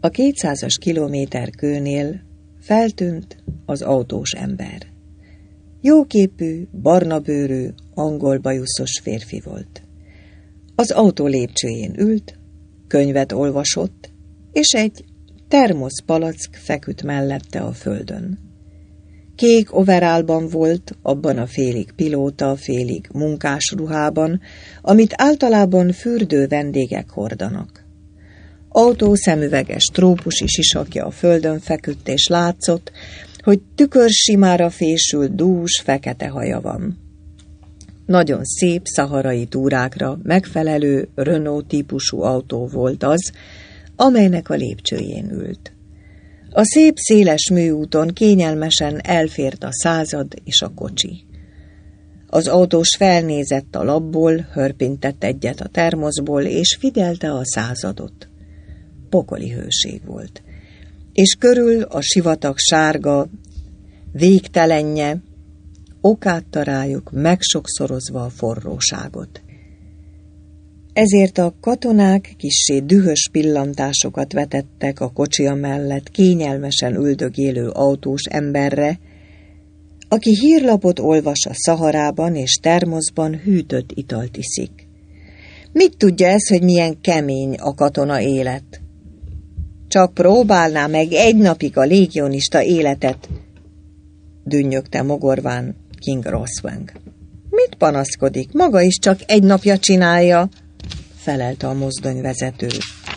A 200-as kilométer kőnél feltűnt az autós ember. Jóképű, barnabőrű, angol bajuszos férfi volt. Az autó lépcsőjén ült, könyvet olvasott, és egy termoszpalack feküdt mellette a földön. Kék overallban volt, abban a félig pilóta, félig munkás ruhában, amit általában fürdő vendégek hordanak. Autó szemüveges trópusi sisakja a földön feküdt, és látszott, hogy tükörsimára fésült, dús, fekete haja van. Nagyon szép szaharai túrákra megfelelő Renault típusú autó volt az, amelynek a lépcsőjén ült. A szép széles műúton kényelmesen elfért a század és a kocsi. Az autós felnézett a labból, hörpintett egyet a termoszból, és figyelte a századot. Pokoli hőség volt, és körül a sivatag sárga, végtelenje, okátta rájuk megsokszorozva a forróságot. Ezért a katonák kissé dühös pillantásokat vetettek a kocsia mellett kényelmesen üldögélő autós emberre, aki hírlapot olvas a Szaharában és termoszban hűtött italt iszik. Mit tudja ez, hogy milyen kemény a katona élet? Csak próbálná meg egy napig a légionista életet, dünnyögte mogorván King Roswang. Mit panaszkodik? Maga is csak egy napja csinálja, felelte a mozdonyvezető.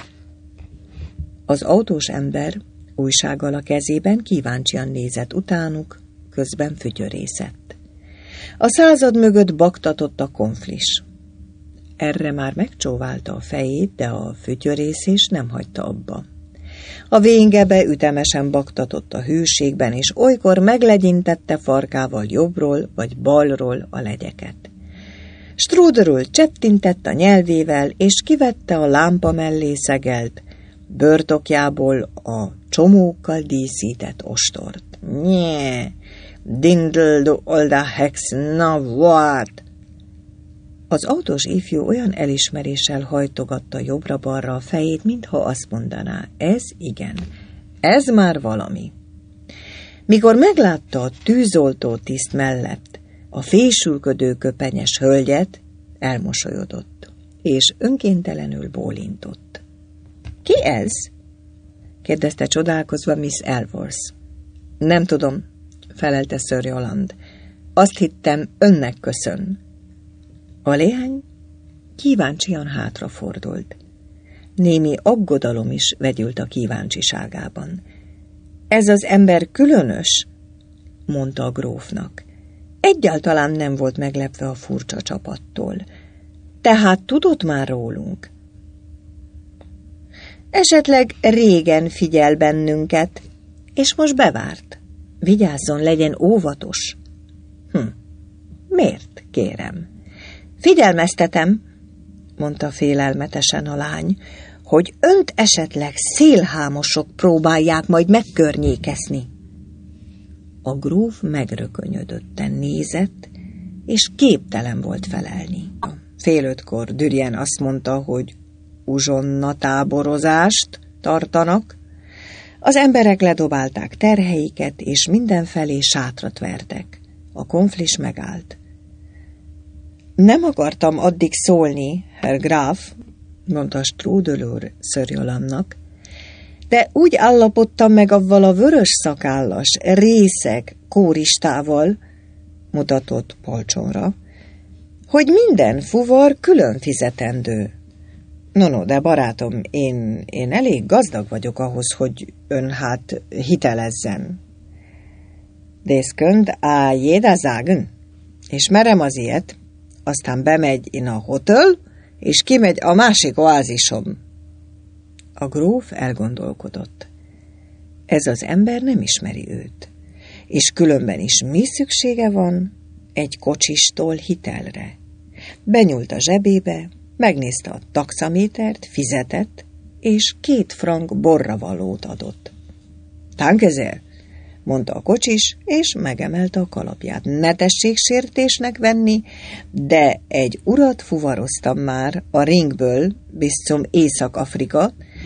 Az autós ember újsággal a kezében kíváncsian nézett utánuk, közben fütyörészett. A század mögött baktatott a konflis. Erre már megcsóválta a fejét, de a fütyörészés nem hagyta abba. A véngebe ütemesen baktatott a hűségben, és olykor meglegyintette farkával jobbról vagy balról a legyeket. Strúderül csettintett a nyelvével, és kivette a lámpa mellé szegelt, bőrtokjából a csomókkal díszített ostort. Nyee, dindl du olda hex, na what? Az autós ifjú olyan elismeréssel hajtogatta jobbra-balra a fejét, mintha azt mondaná, ez igen, ez már valami. Mikor meglátta a tűzoltó tiszt mellett a fésülködő köpenyes hölgyet, elmosolyodott, és önkéntelenül bólintott. Ki ez? kérdezte csodálkozva Miss Elworth. Nem tudom, felelte Sir Roland. Azt hittem, önnek köszön. A leány kíváncsian hátrafordult. Némi aggodalom is vegyült a kíváncsiságában. Ez az ember különös, mondta a grófnak. Egyáltalán nem volt meglepve a furcsa csapattól. Tehát tudott már rólunk? Esetleg régen figyel bennünket, és most bevárt. Vigyázzon, legyen óvatos. Miért, kérem? Figyelmeztetem, mondta félelmetesen a lány, hogy önt esetleg szélhámosok próbálják majd megkörnyékezni. A gróf megrökönyödötten nézett, és képtelen volt felelni. 4:30 Dürien azt mondta, hogy uzsonna táborozást tartanak. Az emberek ledobálták terheiket, és mindenfelé sátrat vertek. A konflis megállt. Nem akartam addig szólni, Herr Graf, mondta Strudel úr Sir Rolandnak, de úgy állapodtam meg avval a vörös szakállas, részeg kóristával, mutatott polcsonra, hogy minden fuvar külön fizetendő. No, de barátom, én elég gazdag vagyok ahhoz, hogy ön hát hitelezzen. Das könnt a jeder sagen. És merem az ilyet, aztán bemegy in a hotel, és kimegy a másik oázisom. A gróf elgondolkodott. Ez az ember nem ismeri őt, és különben is mi szüksége van egy kocsistól hitelre. Benyúlt a zsebébe, megnézte a taxamétert, fizetett, és 2 frank borravalót adott. Danke sehr, mondta a kocsis, és megemelte a kalapját. Ne tessék sértésnek venni, de egy urat fuvaroztam már a Ringből bis zum Észak-Afrika,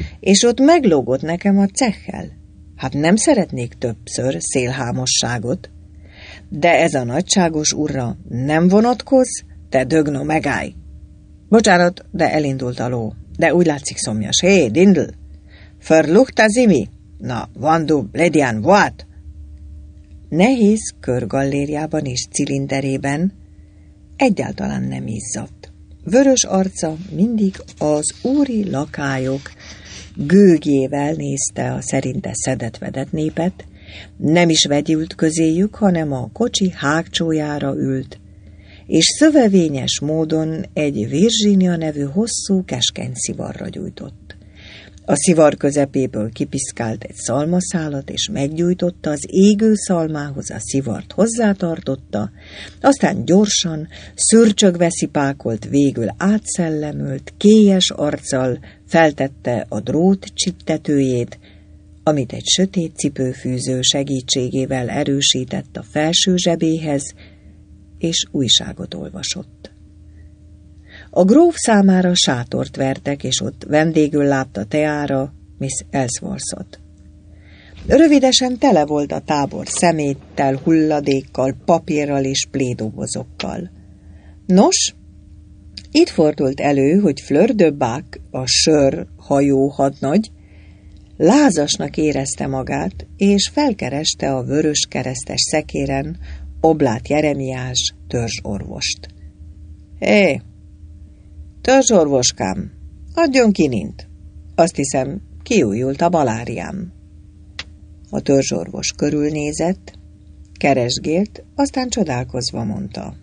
és ott meglógott nekem a cehhel. Hát nem szeretnék többször szélhámosságot. De ez a nagyságos urra nem vonatkoz, te dögno megállj! Bocsánat, de elindult a ló, de úgy látszik szomjas. Hé, Dindl! Förluchta zimi? Na, vandu bledian voat! Nehéz körgallériában és cilinderében egyáltalán nem izzadt. Vörös arca mindig az úri lakályok gőgjével nézte a szerinte szedett-vedett népet, nem is vegyült közéjük, hanem a kocsi hágcsójára ült, és szövevényes módon egy Virginia nevű hosszú, keskeny szivarra gyújtott. A szivar közepéből kipiszkált egy szalmaszálat, és meggyújtotta, az égő szalmához a szivart hozzátartotta, aztán gyorsan, szürcsögve szipákolt, végül átszellemült, kélyes arccal feltette a drót csiptetőjét, amit egy sötét cipőfűző segítségével erősített a felső zsebéhez, és újságot olvasott. A gróf számára sátort vertek, és ott vendégül látta teára Miss Ellsworth-ot. Rövidesen tele volt a tábor szeméttel, hulladékkal, papírral és plédobozokkal. Nos, itt fordult elő, hogy Fleur de Bac, a sör hajó hadnagy, lázasnak érezte magát, és felkereste a vörös keresztes szekéren Oblát Jeremiás törzsorvost. Hé, törzsorvoskám, adjon kinint. Azt hiszem, kiújult a maláriám. A törzsorvos körülnézett, keresgélt, aztán csodálkozva mondta.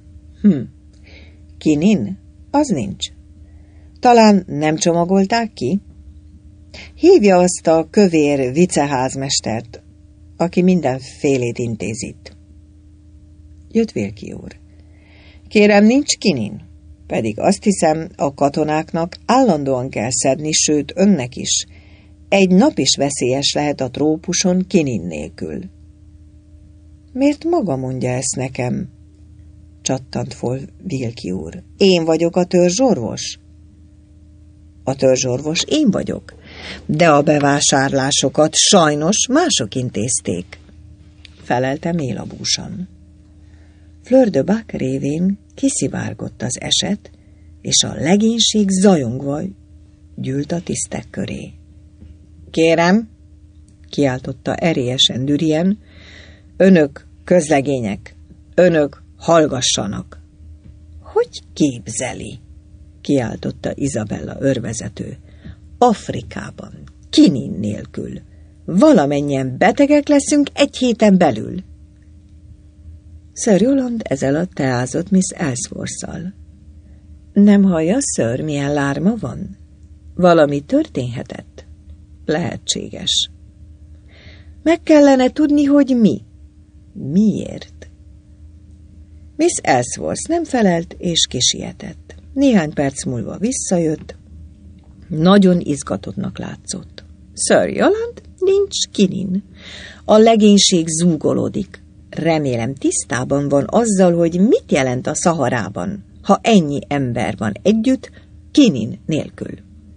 Kinin? Az nincs. Talán nem csomagolták ki? Hívja azt a kövér viceházmestert, aki mindenfélét intézít. Jött Wilkie úr. Kérem, nincs kinin. Pedig azt hiszem, a katonáknak állandóan kell szedni, sőt önnek is. Egy nap is veszélyes lehet a trópuson kinin nélkül. Miért maga mondja ezt nekem? Csattant fel Wilkie úr. Én vagyok a törzsorvos? A törzsorvos én vagyok, de a bevásárlásokat sajnos mások intézték, felelte mélabúsan. Fleur de Bac révén kiszivárgott az eset, és a legénység zajongva gyűlt a tisztek köré. Kérem, kiáltotta erélyesen Dürien, önök közlegények, önök hallgassanak. Hogy képzeli? Kiáltotta Izabella örvezető. Afrikában, kinin nélkül. Valamennyien betegek leszünk egy héten belül. Sir Roland ezalatt teázott Miss Ellsworth-szal. Nem hallja, Sir, milyen lárma van? Valami történhetett? Lehetséges. Meg kellene tudni, hogy mi. Miért? Miss Ellsworth nem felelt, és kisietett. Néhány perc múlva visszajött. Nagyon izgatottnak látszott. Sir Roland, nincs kinin. A legénység zúgolódik. Remélem tisztában van azzal, hogy mit jelent a Szaharában, ha ennyi ember van együtt, kinin nélkül.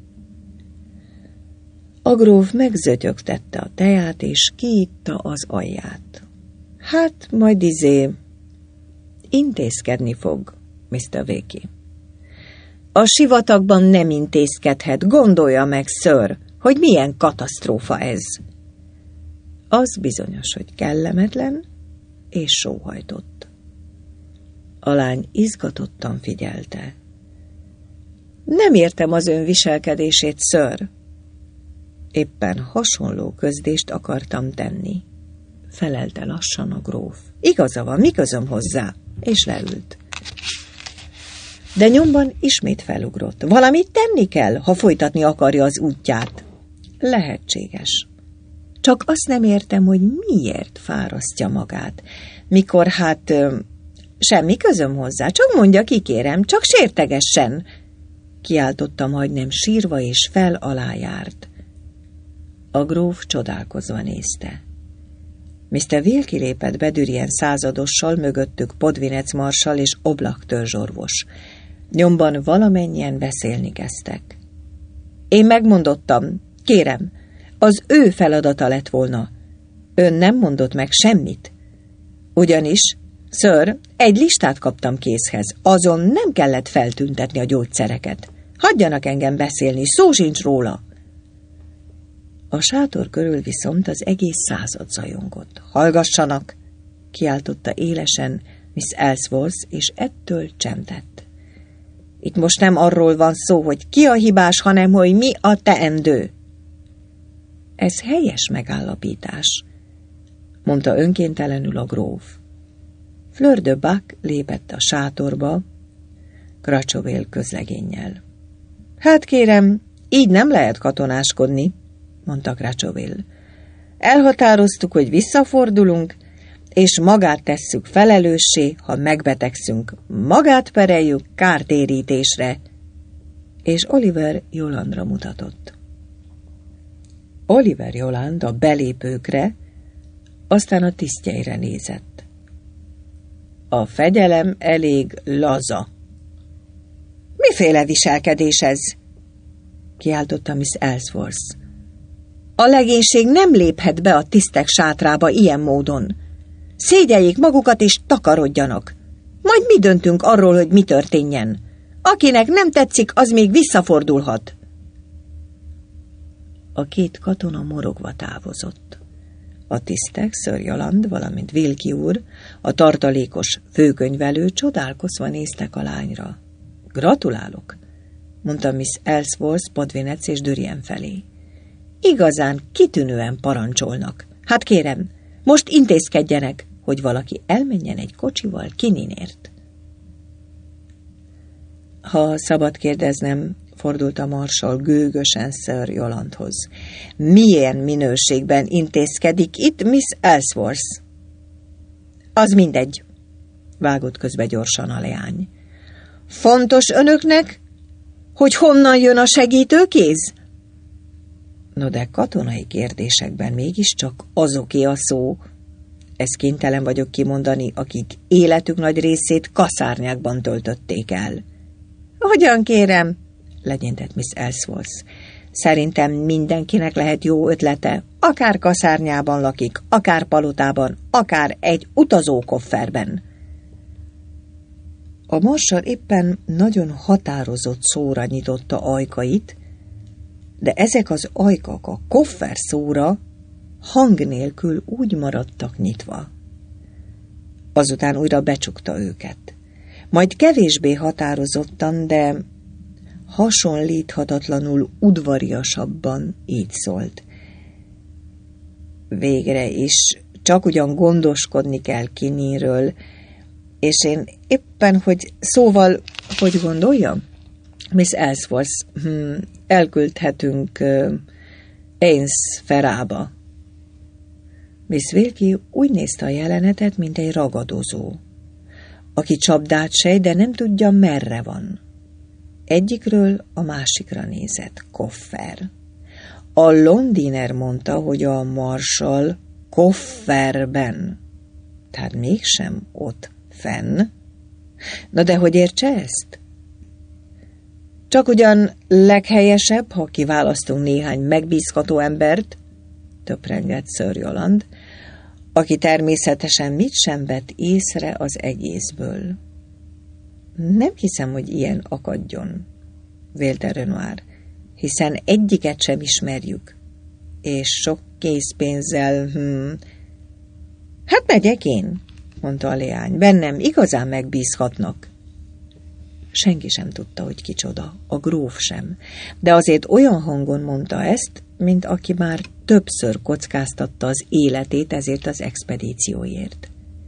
A gróf megzötyögtette a teját, és kiitta az alját. Hát, majd intézkedni fog, Mr. Wilkie. A sivatagban nem intézkedhet, gondolja meg, Sir, hogy milyen katasztrófa ez. Az bizonyos, hogy kellemetlen, és sóhajtott. A lány izgatottan figyelte. Nem értem az ön viselkedését, Sir. Éppen hasonló közdést akartam tenni, felelte lassan a gróf. Igaza van, mi közöm hozzá? És leült. De nyomban ismét felugrott. Valamit tenni kell, ha folytatni akarja az útját. Lehetséges. Csak azt nem értem, hogy miért fárasztja magát, mikor semmi közöm hozzá, csak mondja ki, kérem, csak sértegessen, kiáltotta majdnem sírva, és fel alá járt. A gróf csodálkozva nézte. Mr. Wilkie lépett be Dürien századossal, mögöttük Podvinec marsal és Oblak törzsorvos. Nyomban valamennyien beszélni kezdtek. Én megmondottam, kérem, az ő feladata lett volna. Ön nem mondott meg semmit. Ugyanis, ször, egy listát kaptam kézhez, azon nem kellett feltüntetni a gyógyszereket. Hagyjanak engem beszélni, szó sincs róla. A sátor körül viszont az egész század zajongott. Hallgassanak, kiáltotta élesen Miss Ellsworth, és ettől csemdett. Itt most nem arról van szó, hogy ki a hibás, hanem hogy mi a teendő. Ez helyes megállapítás, mondta önkéntelenül a gróf. Fleur de Bac lépett a sátorba, Cracheville közlegénnyel. Hát kérem, így nem lehet katonáskodni, mondta Cracheville. Elhatároztuk, hogy visszafordulunk, és magát tesszük felelőssé, ha megbetegszünk. Magát pereljük kártérítésre. És Oliver Jolandra mutatott. Oliver Joland a belépőkre, aztán a tisztjeire nézett. A fegyelem elég laza. Miféle viselkedés ez? Kiáltotta Miss Ellsworth. A legénység nem léphet be a tisztek sátrába ilyen módon. Szégyeljék magukat és takarodjanak. Majd mi döntünk arról, hogy mi történjen. Akinek nem tetszik, az még visszafordulhat. A két katona morogva távozott. A tisztek, Sir Joland, valamint Wilkie úr, a tartalékos főkönyvelő csodálkozva néztek a lányra. Gratulálok, mondta Miss Ellsworth Podvinec és Dürien felé. Igazán kitűnően parancsolnak. Hát kérem, most intézkedjenek, hogy valaki elmenjen egy kocsival Kininért. Ha szabad kérdeznem, fordult a marsal gőgösen Sir Jolandhoz. Milyen minőségben intézkedik itt Miss Ellsworth? Az mindegy, vágott közbe gyorsan a leány. Fontos önöknek, hogy honnan jön a segítőkéz? No de katonai kérdésekben mégiscsak azoké a szó. Ezt kénytelen vagyok kimondani, akik életük nagy részét kaszárnyákban töltötték el. Hogyan kérem? Legyintett Miss Ellsworth. Szerintem mindenkinek lehet jó ötlete, akár kaszárnyában lakik, akár palotában, akár egy utazókofferben. A marsal éppen nagyon határozott szóra nyitotta ajkait, de ezek az ajkak a koffer szóra hang nélkül úgy maradtak nyitva. Azután újra becsukta őket. Majd kevésbé határozottan, de hasonlíthatatlanul udvariasabban így szólt. Végre is csak ugyan gondoskodni kell Kininről, és én éppen, hogy gondoljam? Miss Ellsworth, elküldhetünk Ainsferába. Miss Wilkie úgy nézte a jelenetet, mint egy ragadozó, aki csapdát sejt, de nem tudja, merre van. Egyikről a másikra nézett. Koffer. A Londiner mondta, hogy a marsal kofferben. Tehát mégsem ott fenn. Na de hogy értse ezt? Csak ugyan leghelyesebb, ha kiválasztunk néhány megbízható embert, töprengett Sir Joland, aki természetesen mit sem vett észre az egészből. Nem hiszem, hogy ilyen akadjon, vélte Renoir, hiszen egyiket sem ismerjük, és sok készpénzzel, Hát megyek én, mondta a leány, bennem igazán megbízhatnak. Senki sem tudta, hogy kicsoda, a gróf sem, de azért olyan hangon mondta ezt, mint aki már többször kockáztatta az életét ezért az expedícióért.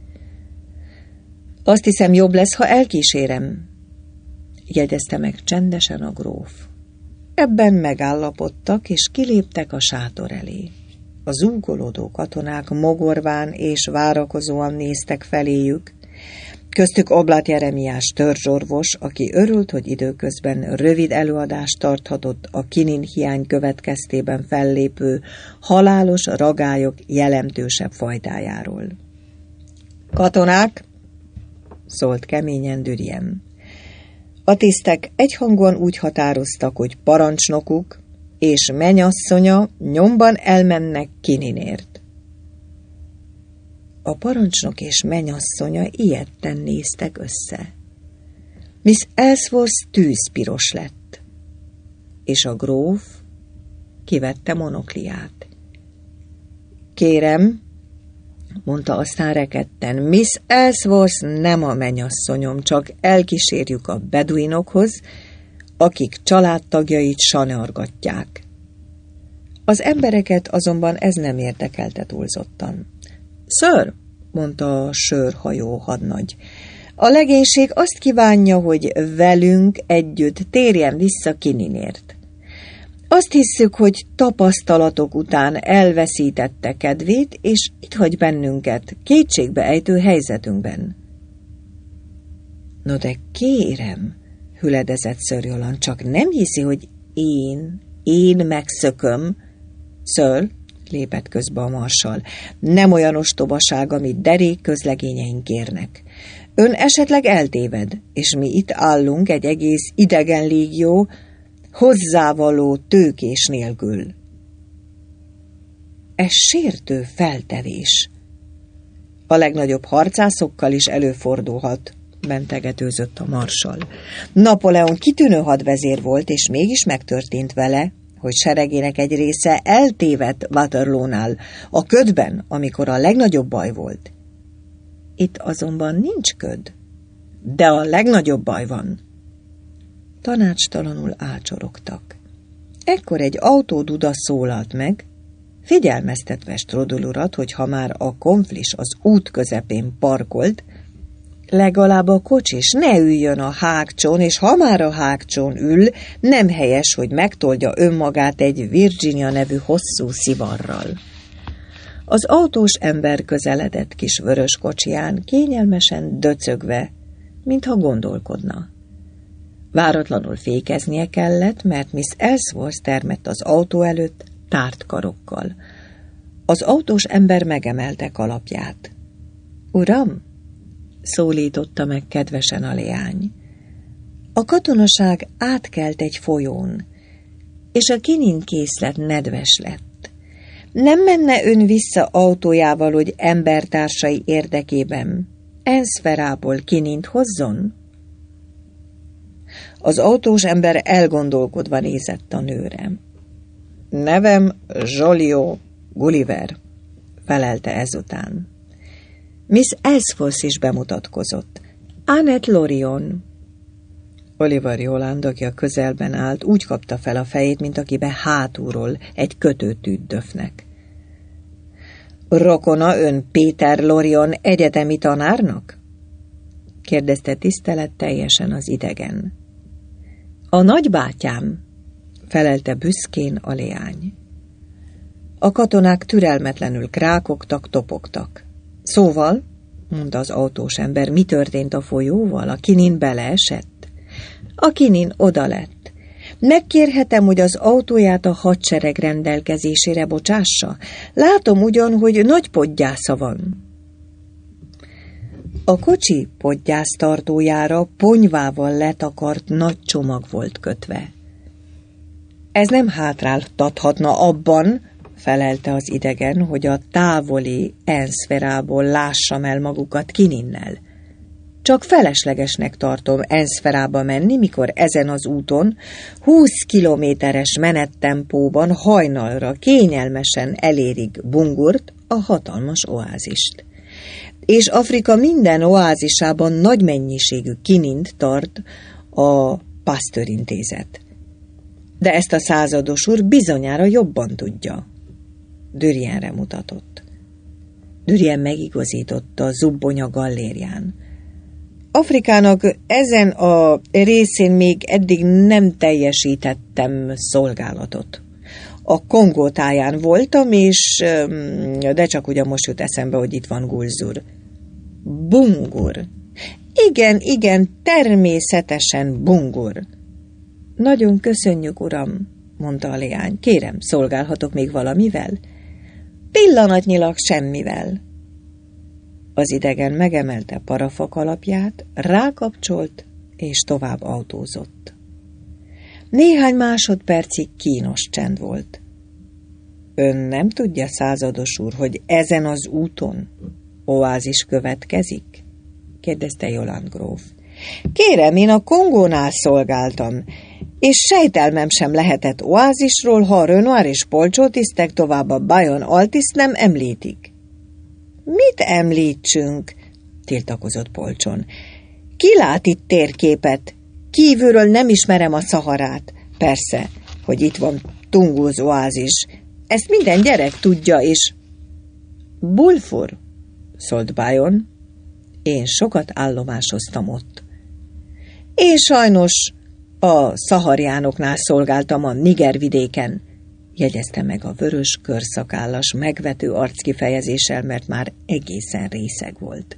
Azt hiszem, jobb lesz, ha elkísérem, jegyezte meg csendesen a gróf. Ebben megállapodtak, és kiléptek a sátor elé. A zúgolódó katonák mogorván és várakozóan néztek feléjük, köztük Oblát Jeremiás törzsorvos, aki örült, hogy időközben rövid előadást tarthatott a kinin hiány következtében fellépő halálos ragályok jelentősebb fajtájáról. Katonák, szólt keményen Dürien. A tisztek egyhangúan úgy határoztak, hogy parancsnokuk, és menyasszonya nyomban elmennek Kininért. A parancsnok és menyasszonya ijedten néztek össze. Miss Ellsworth tűzpiros lett, és a gróf kivette monokliát. Kérem, mondta aztán rekedten, Miss Ellsworth nem a menyasszonyom, csak elkísérjük a beduinokhoz, akik családtagjait saneargatják. Az embereket azonban ez nem érdekelte túlzottan. Sir, mondta a sörhajó hadnagy, a legénység azt kívánja, hogy velünk együtt térjen vissza Kininért. Azt hisszük, hogy tapasztalatok után elveszítette kedvét, és itt hagy bennünket kétségbe ejtő helyzetünkben. No de kérem, hüledezett Sir Jolan, csak nem hiszi, hogy én megszököm. Sir, lépett közbe a marsall, nem olyan ostobaság, amit derék közlegényeink kérnek. Ön esetleg eltéved, és mi itt állunk egy egész idegen légió, hozzávaló tőkés nélkül. Ez sértő feltevés. A legnagyobb harcászokkal is előfordulhat, mentegetőzött a marsall. Napóleon kitűnő hadvezér volt, és mégis megtörtént vele, hogy seregének egy része eltévedt Waterloo-nál, a ködben, amikor a legnagyobb baj volt. Itt azonban nincs köd, de a legnagyobb baj van. Tanácstalanul ácsorogtak. Ekkor egy autóduda szólalt meg, figyelmeztetve Strudel urat, hogy ha már a konflis az út közepén parkolt, legalább a kocsis ne üljön a hágcsón, és ha már a hágcsón ül, nem helyes, hogy megtoldja önmagát egy Virginia nevű hosszú szivarral. Az autós ember közeledett kis vörös kocsiján, kényelmesen döcögve, mintha gondolkodna. Váratlanul fékeznie kellett, mert Miss Ellsworth termett az autó előtt tárt karokkal. Az autós ember megemelte kalapját. Uram, szólította meg kedvesen a leány. A katonaság átkelt egy folyón, és a Kinin készlet nedves lett. Nem menne ön vissza autójával, hogy embertársai érdekében Enszferából Kinint hozzon? Az autós ember elgondolkodva nézett a nőre. Nevem Joliot Gulliver, felelte ezután. Miss Ellsworth is bemutatkozott. Annette Lorion. Oliver Roland, aki a közelben állt, úgy kapta fel a fejét, mint akibe hátulról egy kötőtűt döfnek. Rokona ön Péter Lorion egyetemi tanárnak? kérdezte tiszteletteljesen az idegen. A nagybátyám, felelte büszkén a leány. A katonák türelmetlenül krákogtak, topogtak. Szóval, mondta az autós ember, mi történt a folyóval? A Kinin beleesett? A Kinin oda lett. Megkérhetem, hogy az autóját a hadsereg rendelkezésére bocsássa? Látom ugyan, hogy nagy podgyásza van. A kocsi podgyásztartójára ponyvával letakart nagy csomag volt kötve. Ez nem hátráltathatna abban, felelte az idegen, hogy a távoli Enszferából lássam el magukat Kininnel. Csak feleslegesnek tartom Enszferába menni, mikor ezen az úton 20 kilométeres menettempóban hajnalra kényelmesen elérik Bungurt, a hatalmas oázist. És Afrika minden oázisában nagy mennyiségű kinint tart a Pasteur intézet. De ezt a százados úr bizonyára jobban tudja. Durienre mutatott. Durien megigazította a zubbonya gallérián. Afrikának ezen a részén még eddig nem teljesítettem szolgálatot. A Kongó táján voltam, és... de csak ugyan most jut eszembe, hogy itt van Gulzur. Bungur. Igen, természetesen Bungur. Nagyon köszönjük, uram, mondta a leány. Kérem, szolgálhatok még valamivel? Pillanatnyilag semmivel. Az idegen megemelte parafa kalapját, rákapcsolt, és tovább autózott. Néhány másodpercig kínos csend volt. Ön nem tudja, százados úr, hogy ezen az úton oázis következik? Kérdezte Yolande gróf. Kérem, én a Kongónál szolgáltam, és sejtelmem sem lehetett oázisról, ha a Renoir és Polcsó tisztek tovább a Bayon Altiszt nem említik. Mit említsünk? Tiltakozott Polcson. Ki lát itt térképet? Kívülről nem ismerem a Szaharát. Persze, hogy itt van Tunguz oázis. Ezt minden gyerek tudja, és... Bulfur, szólt Bayon. Én sokat állomásoztam ott. Én sajnos a szaharjánoknál szolgáltam a Niger vidéken, jegyezte meg a vörös körszakállas, megvető arckifejezéssel, mert már egészen részeg volt.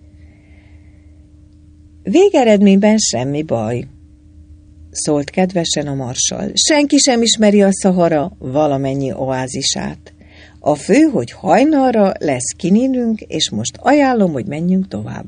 Végeredményben semmi baj, szólt kedvesen a marsall. Senki sem ismeri a Szahara valamennyi oázisát. A fő, hogy hajnalra lesz kininünk, és most ajánlom, hogy menjünk tovább.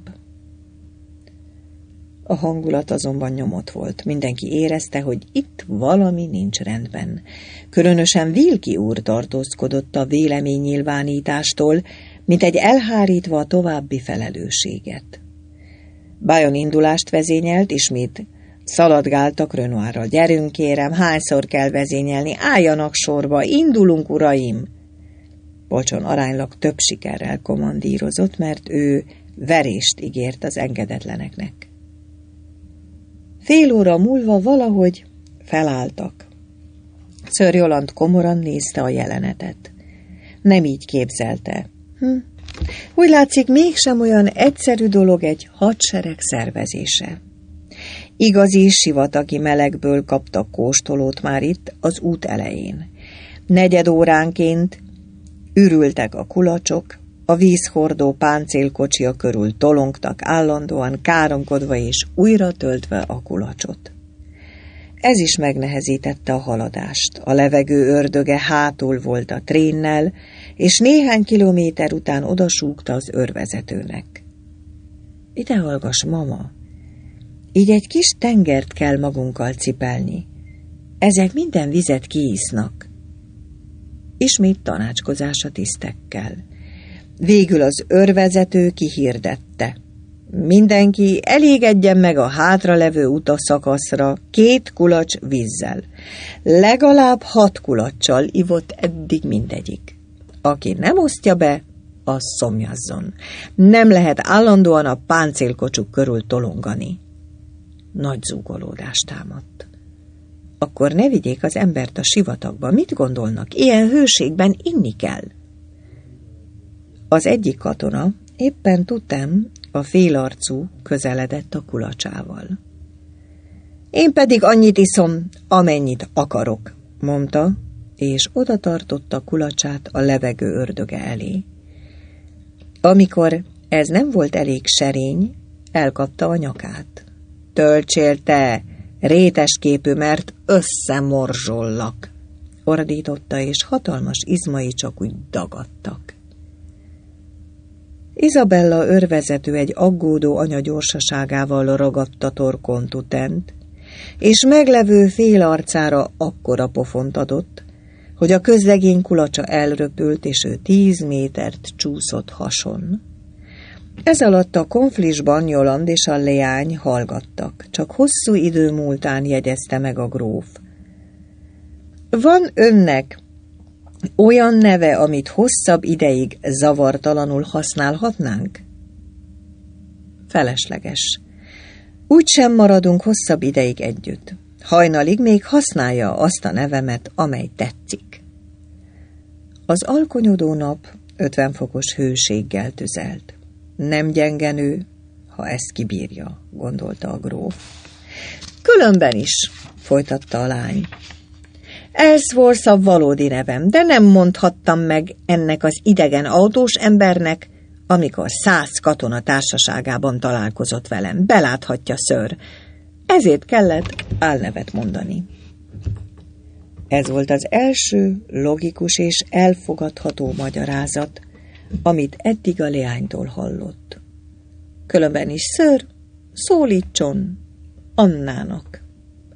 A hangulat azonban nyomott volt. Mindenki érezte, hogy itt valami nincs rendben. Különösen Wilkie úr tartózkodott a véleménynyilvánítástól, mint egy elhárítva a további felelősséget. Bayon indulást vezényelt, ismét szaladgáltak Renoirral. Gyerünk, kérem, hányszor kell vezényelni? Álljanak sorba, indulunk, uraim! Polcson aránylag több sikerrel kommandírozott, mert ő verést ígért az engedetleneknek. Fél óra múlva valahogy felálltak. Sir Yolande komoran nézte a jelenetet. Nem így képzelte. Úgy látszik, mégsem olyan egyszerű dolog egy hadsereg szervezése. Igazi sivatagi melegből kaptak kóstolót már itt az út elején. Negyed óránként ürültek a kulacsok, a vízhordó páncélkocsia körül tolongtak állandóan, káromkodva és újra töltve a kulacsot. Ez is megnehezítette a haladást. A levegő ördöge hátul volt a trénnel, és néhány kilométer után odasúgta az őrvezetőnek. Ide hallgass, mama! Így egy kis tengert kell magunkkal cipelni. Ezek minden vizet kiisznak. Ismét tanácskozás a tisztekkel. Végül az őrvezető kihirdette. Mindenki elégedjen meg a hátralevő utaszakaszra 2 kulacs vízzel. Legalább 6 kulaccsal ivott eddig mindegyik. Aki nem osztja be, az szomjazzon. Nem lehet állandóan a páncélkocsuk körül tolongani. Nagy zúgolódás támadt. Akkor ne vigyék az embert a sivatagba. Mit gondolnak? Ilyen hőségben inni kell. Az egyik katona, éppen Tutem, a félarcú, közeledett a kulacsával. Én pedig annyit iszom, amennyit akarok, mondta, és oda tartotta kulacsát a levegő ördöge elé. Amikor ez nem volt elég serény, elkapta a nyakát. Töltsél te, rétesképű, mert összemorzsollak, ordította, és hatalmas izmai csak úgy dagadtak. Izabella őrvezető egy aggódó anya gyorsaságával ragadta torkon Tutent, és meglevő fél arcára akkora pofont adott, hogy a közlegény kulacsa elröpült, és ő 10 métert csúszott hason. Ez alatt a konfliktusban Yolande és a leány hallgattak, csak hosszú idő múltán jegyezte meg a gróf. Van önnek olyan neve, amit hosszabb ideig zavartalanul használhatnánk? Felesleges. Úgy sem maradunk hosszabb ideig együtt. Hajnalig még használja azt a nevemet, amely tetszik. Az alkonyodó nap 50 fokos hőséggel tüzelt. Nem gyengenő, ha ezt kibírja, gondolta a gróf. Különben is, folytatta a lány. Ellsworth a valódi nevem, de nem mondhattam meg ennek az idegen autós embernek, amikor 100 katona társaságában találkozott velem. Beláthatja, ször. Ezért kellett álnevet mondani. Ez volt az első logikus és elfogadható magyarázat, amit eddig a leánytól hallott. Különben is, ször, szólítson Annának.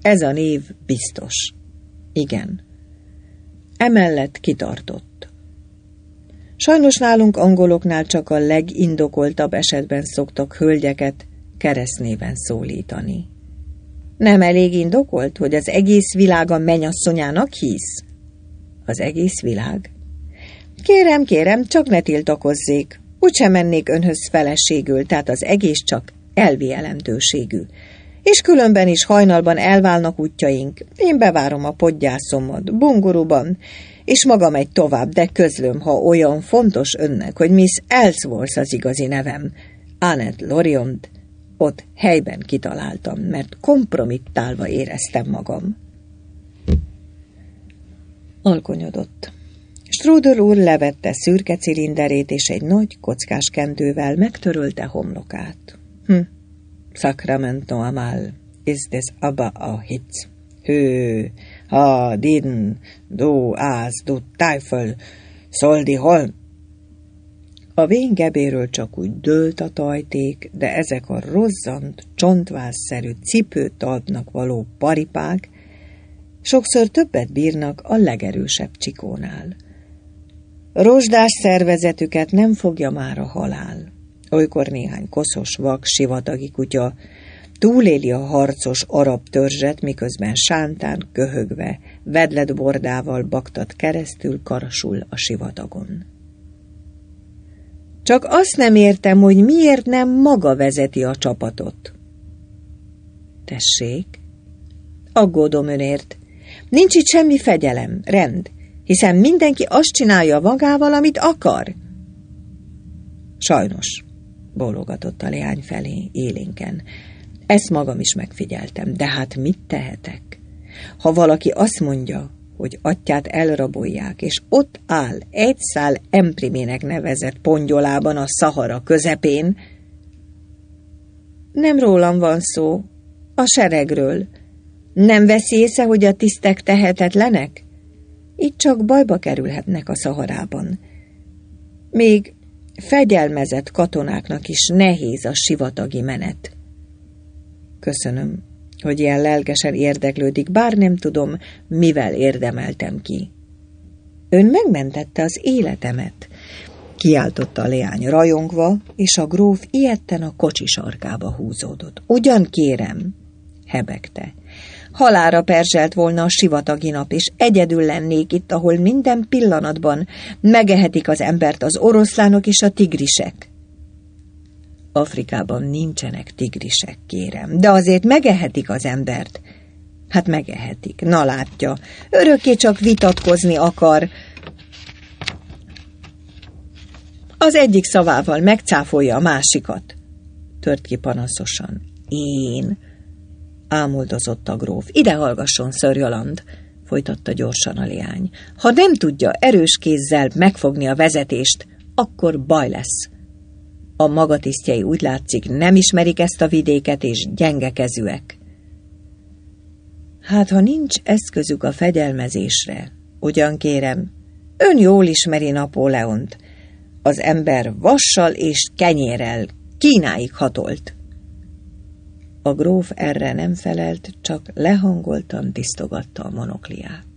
Ez a név biztos. Igen. Emellett kitartott. Sajnos nálunk angoloknál csak a legindokoltabb esetben szoktak hölgyeket keresztnéven szólítani. Nem elég indokolt, hogy az egész világ a mennyasszonyának hisz? Az egész világ? Kérem, csak ne tiltakozzék. Úgysem mennék önhöz feleségül, tehát az egész csak elvi jelentőségű. És különben is hajnalban elválnak útjaink. Én bevárom a podgyászomat, Bunguruban, és maga megy tovább, de közlöm, ha olyan fontos önnek, hogy Miss Ellsworth az igazi nevem, Annette Loriont, ott helyben kitaláltam, mert kompromittálva éreztem magam. Alkonyodott. Strudel úr levette szürke cilinderét, és egy nagy kockás kendővel megtörölte homlokát. Sacramento amal, is this abba a hitz. Hő, ha din, du ász, du tájföl, szoldi hol. A vén gebéről csak úgy dőlt a tajték, de ezek a rozzant, csontvázszerű cipőtalpnak való paripák sokszor többet bírnak a legerősebb csikónál. Rozsdás szervezetüket nem fogja már a halál. Olykor néhány koszos, vak, sivatagi kutya túléli a harcos arab törzset, miközben sántán, köhögve, vedletbordával baktat keresztül karasul a sivatagon. Csak azt nem értem, hogy miért nem maga vezeti a csapatot. Tessék? Aggódom önért. Nincs itt semmi fegyelem, rend, hiszen mindenki azt csinálja magával, amit akar. Sajnos, bólogatott a leány felé élénken. Ezt magam is megfigyeltem, de hát mit tehetek? Ha valaki azt mondja, hogy atyát elrabolják, és ott áll egy szál emprimének nevezett pongyolában a Szahara közepén, nem rólam van szó, a seregről. Nem veszi észre, hogy a tisztek tehetetlenek? Itt csak bajba kerülhetnek a Szaharában. Még fegyelmezett katonáknak is nehéz a sivatagi menet. Köszönöm, hogy ilyen lelkesen érdeklődik, bár nem tudom, mivel érdemeltem ki. Ön megmentette az életemet, kiáltotta a leány rajongva, és a gróf ijedten a kocsi sarkába húzódott. Ugyan kérem, hebegte. Halálra perzselt volna a sivatagi nap, és egyedül lennék itt, ahol minden pillanatban megehetik az embert az oroszlánok és a tigrisek. Afrikában nincsenek tigrisek, kérem, de azért megehetik az embert. Hát megehetik, na látja, örökké csak vitatkozni akar. Az egyik szavával megcáfolja a másikat, tört ki panaszosan. Én? Ámuldozott a gróf. Ide hallgasson, Sir Yolande, folytatta gyorsan a leány. Ha nem tudja erős kézzel megfogni a vezetést, akkor baj lesz. A magatisztjei úgy látszik nem ismerik ezt a vidéket, és gyengekezűek. Hát, ha nincs eszközük a fegyelmezésre, ugyan kérem, ön jól ismeri Napóleont. Az ember vassal és kenyérrel Kínáig hatolt. A gróf erre nem felelt, csak lehangoltan tisztogatta a monokliát.